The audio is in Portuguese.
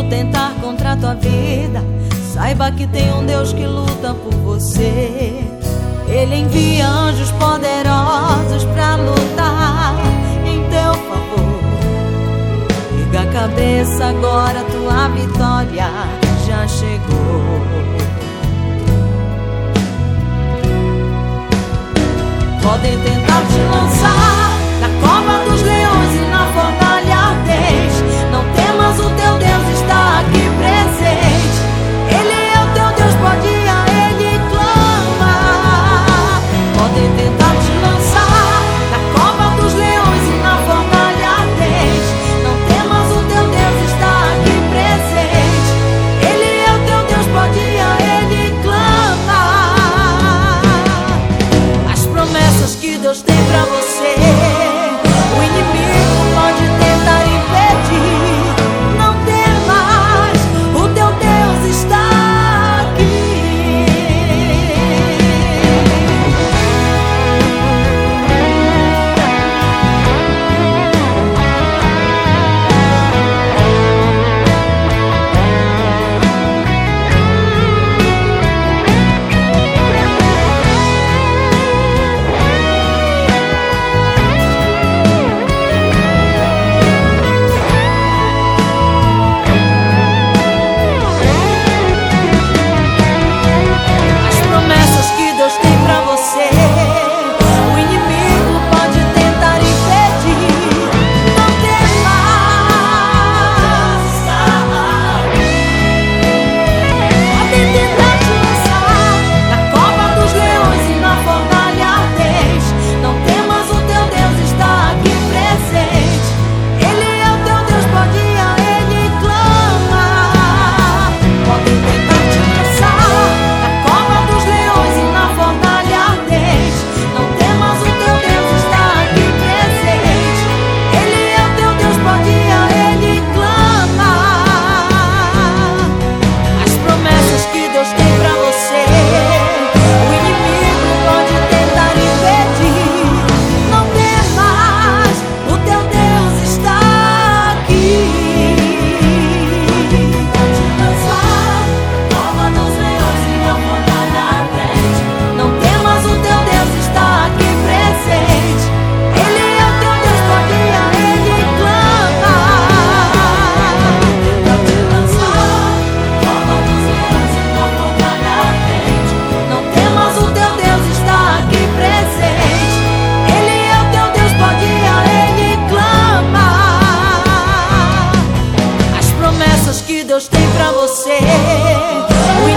inimigo tentar contra a tua vida, saiba que tem um Deus que luta por você. Ele envia anjos poderosos pra lutar em teu favor. Erga a cabeça agora, tua vitória já chegou. Podem tentar te lançar na cova dos leões e na fornalha ardente. Não temas, o teu Deus está aqui presente. Ele é o teu Deus, pode ir a Ele clama. Podem tentar te lançar na cova dos leões e na fornalha ardente. Não temas, o teu Deus está aqui presente. Ele é o teu Deus, pode ir a Ele clama. As promessas que Deus tem pra você, o inimigo pode tentar impedir. Não temas, o teu Deus está aqui. Que Deus tem pra você,